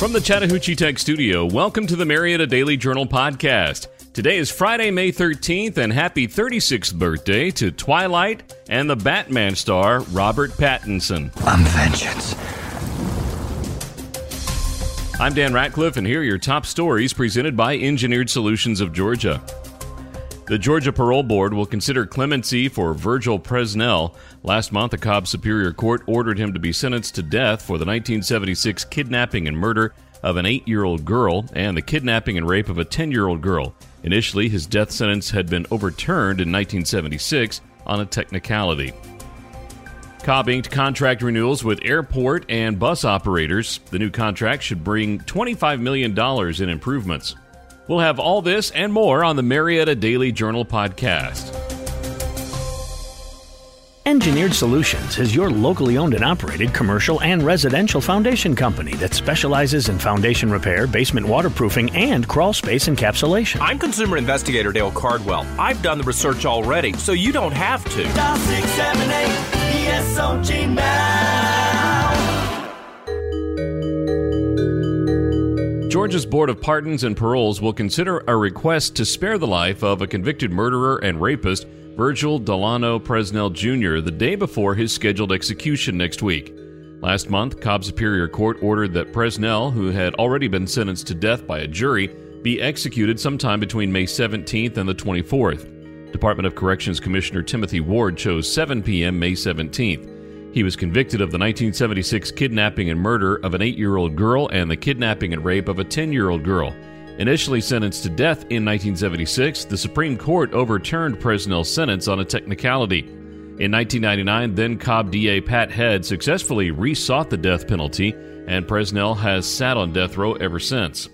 From the Chattahoochee Tech Studio, welcome to the Marietta Daily Journal podcast. Today is Friday, May 13th, and happy 36th birthday to Twilight and the Batman star, Robert Pattinson. I'm vengeance. I'm Dan Ratcliffe, and here are your top stories presented by Engineered Solutions of Georgia. The Georgia Parole Board will consider clemency for Virgil Presnell. Last month, a Cobb Superior Court ordered him to be sentenced to death for the 1976 kidnapping and murder of an 8-year-old girl and the kidnapping and rape of a 10-year-old girl. Initially, his death sentence had been overturned in 1976 on a technicality. Cobb inked contract renewals with airport and bus operators. The new contract should bring $25 million in improvements. We'll have all this and more on the Marietta Daily Journal podcast. Engineered Solutions is your locally owned and operated commercial and residential foundation company that specializes in foundation repair, basement waterproofing, and crawl space encapsulation. I'm consumer investigator Dale Cardwell. I've done the research already, so you don't have to. Dial 678 ESOG now. Georgia's Board of Pardons and Paroles will consider a request to spare the life of a convicted murderer and rapist, Virgil Delano Presnell Jr., the day before his scheduled execution next week. Last month, Cobb Superior Court ordered that Presnell, who had already been sentenced to death by a jury, be executed sometime between May 17th and the 24th. Department of Corrections Commissioner Timothy Ward chose 7 p.m. May 17th. He was convicted of the 1976 kidnapping and murder of an 8-year-old girl and the kidnapping and rape of a 10-year-old girl. Initially sentenced to death in 1976, the Supreme Court overturned Presnell's sentence on a technicality. In 1999, then Cobb DA Pat Head successfully re-sought the death penalty, and Presnell has sat on death row ever since.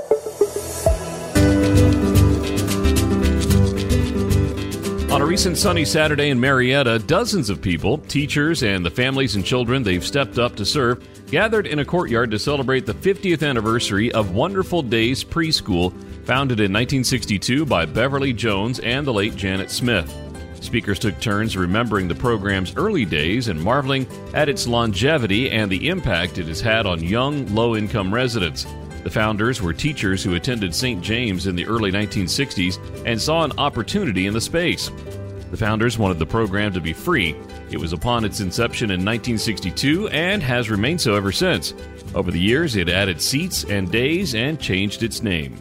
On a recent sunny Saturday in Marietta, dozens of people, teachers, and the families and children they've stepped up to serve, gathered in a courtyard to celebrate the 50th anniversary of Wonderful Days Preschool, founded in 1962 by Beverly Jones and the late Janet Smith. Speakers took turns remembering the program's early days and marveling at its longevity and the impact it has had on young, low-income residents. The founders were teachers who attended St. James in the early 1960s and saw an opportunity in the space. The founders wanted the program to be free. It was upon its inception in 1962 and has remained so ever since. Over the years, it added seats and days and changed its name.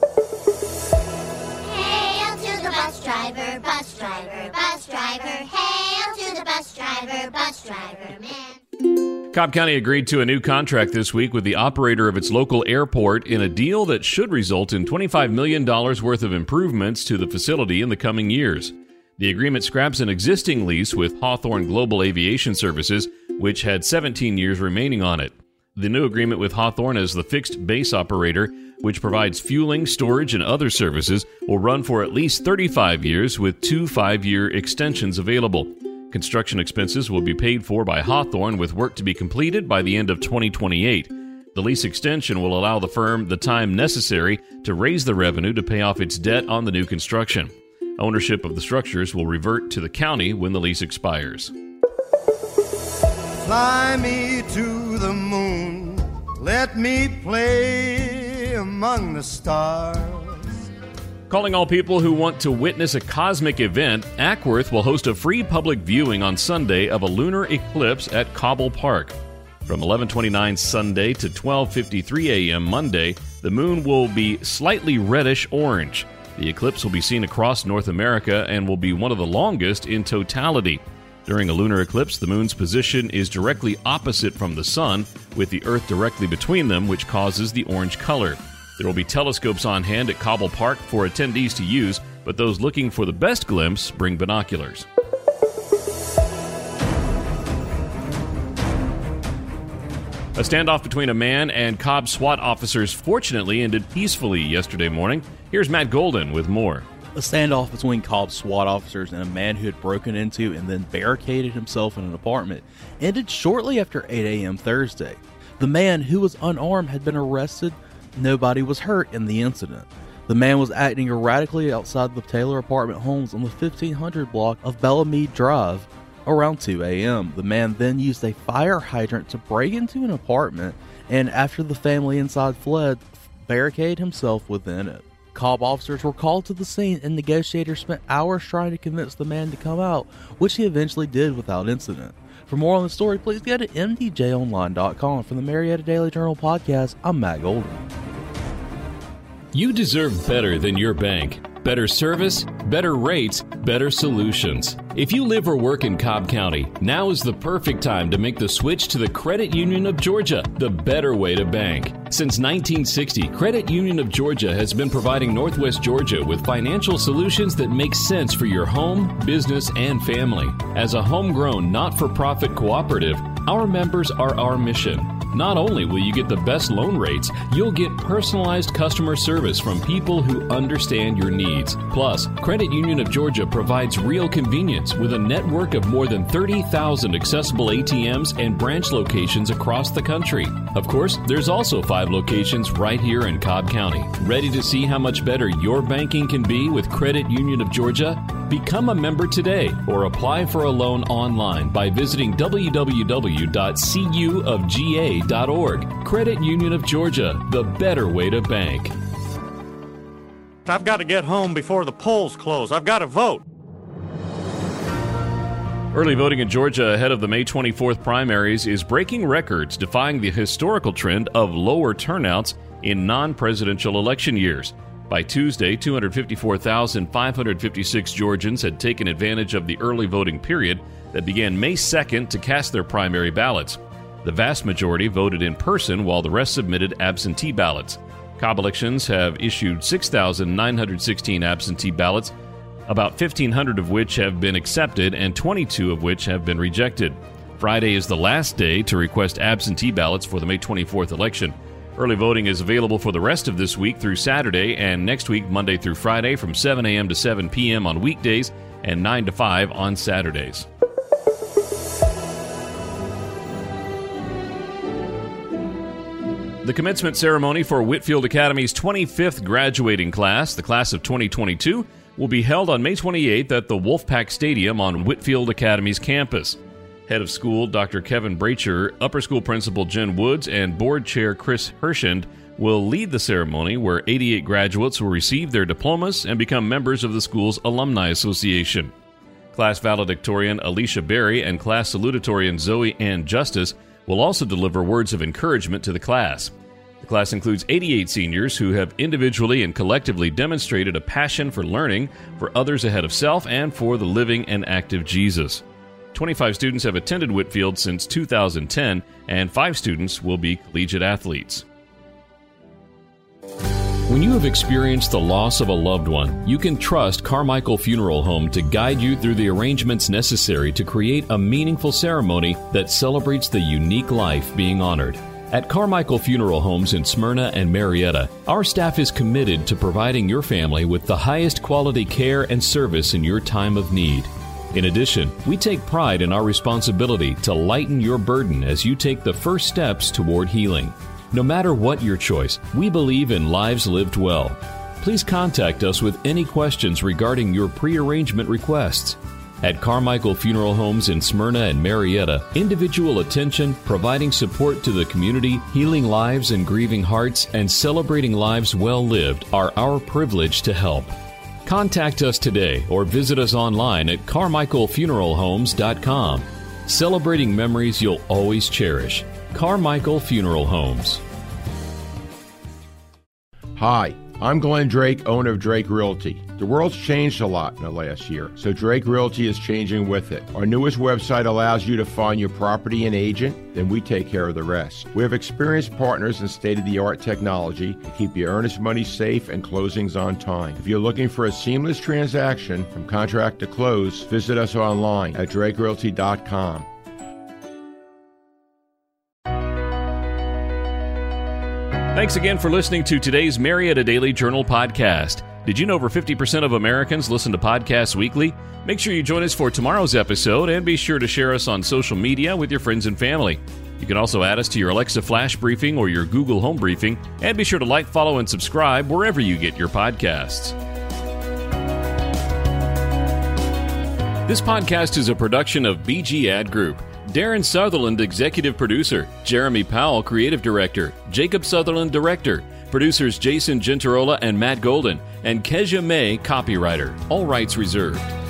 Hail to the bus driver, bus driver, bus driver. Hail to the bus driver, man. Cobb County agreed to a new contract this week with the operator of its local airport in a deal that should result in $25 million worth of improvements to the facility in the coming years. The agreement scraps an existing lease with Hawthorne Global Aviation Services, which had 17 years remaining on it. The new agreement with Hawthorne as the fixed base operator, which provides fueling, storage, and other services, will run for at least 35 years with 2 5-year extensions available. Construction expenses will be paid for by Hawthorne with work to be completed by the end of 2028. The lease extension will allow the firm the time necessary to raise the revenue to pay off its debt on the new construction. Ownership of the structures will revert to the county when the lease expires. Fly me to the moon, let me play among the stars. Calling all people who want to witness a cosmic event, Ackworth will host a free public viewing on Sunday of a lunar eclipse at Cobble Park. From 11:29 Sunday to 12:53 a.m. Monday, the moon will be slightly reddish-orange. The eclipse will be seen across North America and will be one of the longest in totality. During a lunar eclipse, the moon's position is directly opposite from the sun, with the Earth directly between them, which causes the orange color. There will be telescopes on hand at Cobble Park for attendees to use, but those looking for the best glimpse bring binoculars. A standoff between a man and Cobb SWAT officers fortunately ended peacefully yesterday morning. Here's Matt Golden with more. A standoff between Cobb SWAT officers and a man who had broken into and then barricaded himself in an apartment ended shortly after 8 a.m. Thursday. The man, who was unarmed, had been arrested. Nobody was hurt in the incident. The man was acting erratically outside the Taylor apartment homes on the 1500 block of Bellamede Drive around 2 a.m. The man then used a fire hydrant to break into an apartment and after the family inside fled, barricaded himself within it. Cobb officers were called to the scene, and negotiators spent hours trying to convince the man to come out, which he eventually did without incident. For more on the story, please go to mdjonline.com. For the Marietta Daily Journal podcast, I'm Matt Golden. You deserve better than your bank. Better service, better rates, better solutions. If you live or work in Cobb County, now is the perfect time to make the switch to the Credit Union of Georgia, the better way to bank. Since 1960, Credit Union of Georgia has been providing Northwest Georgia with financial solutions that make sense for your home, business, and family. As a homegrown, not-for-profit cooperative, our members are our mission. Not only will you get the best loan rates, you'll get personalized customer service from people who understand your needs. Plus, Credit Union of Georgia provides real convenience with a network of more than 30,000 accessible ATMs and branch locations across the country. Of course, there's also 5 locations right here in Cobb County. Ready to see how much better your banking can be with Credit Union of Georgia? Become a member today or apply for a loan online by visiting www.cuofga.org. Credit Union of Georgia, the better way to bank. I've got to get home before the polls close. I've got to vote. Early voting in Georgia ahead of the May 24th primaries is breaking records, defying the historical trend of lower turnouts in non-presidential election years. By Tuesday, 254,556 Georgians had taken advantage of the early voting period that began May 2nd to cast their primary ballots. The vast majority voted in person, while the rest submitted absentee ballots. Cobb Elections have issued 6,916 absentee ballots, about 1,500 of which have been accepted and 22 of which have been rejected. Friday is the last day to request absentee ballots for the May 24th election. Early voting is available for the rest of this week through Saturday, and next week Monday through Friday from 7 a.m. to 7 p.m. on weekdays and 9 to 5 on Saturdays. The commencement ceremony for Whitfield Academy's 25th graduating class, the class of 2022, will be held on May 28th at the Wolfpack Stadium on Whitfield Academy's campus. Head of School Dr. Kevin Bracher, Upper School Principal Jen Woods, and Board Chair Chris Hershend will lead the ceremony, where 88 graduates will receive their diplomas and become members of the school's Alumni Association. Class valedictorian Alicia Berry and class salutatorian Zoe Ann Justice will also deliver words of encouragement to the class. The class includes 88 seniors who have individually and collectively demonstrated a passion for learning, for others ahead of self, and for the living and active Jesus. 25 students have attended Whitfield since 2010, and 5 students will be collegiate athletes. When you have experienced the loss of a loved one, you can trust Carmichael Funeral Home to guide you through the arrangements necessary to create a meaningful ceremony that celebrates the unique life being honored. At Carmichael Funeral Homes in Smyrna and Marietta, our staff is committed to providing your family with the highest quality care and service in your time of need. In addition, we take pride in our responsibility to lighten your burden as you take the first steps toward healing. No matter what your choice, we believe in lives lived well. Please contact us with any questions regarding your pre-arrangement requests. At Carmichael Funeral Homes in Smyrna and Marietta, individual attention, providing support to the community, healing lives and grieving hearts, and celebrating lives well lived are our privilege to help. Contact us today or visit us online at carmichaelfuneralhomes.com. Celebrating memories you'll always cherish. Carmichael Funeral Homes. Hi, I'm Glenn Drake, owner of Drake Realty. The world's changed a lot in the last year, so Drake Realty is changing with it. Our newest website allows you to find your property and agent, then we take care of the rest. We have experienced partners and state-of-the-art technology to keep your earnest money safe and closings on time. If you're looking for a seamless transaction from contract to close, visit us online at drakerealty.com. Thanks again for listening to today's Marietta Daily Journal podcast. Did you know over 50% of Americans listen to podcasts weekly? Make sure you join us for tomorrow's episode, and be sure to share us on social media with your friends and family. You can also add us to your Alexa Flash Briefing or your Google Home Briefing, and be sure to like, follow, and subscribe wherever you get your podcasts. This podcast is a production of BG Ad Group. Darren Sutherland, executive producer. Jeremy Powell, creative director. Jacob Sutherland, director. Producers Jason Gentarola and Matt Golden. And Kezia May, copywriter. All rights reserved.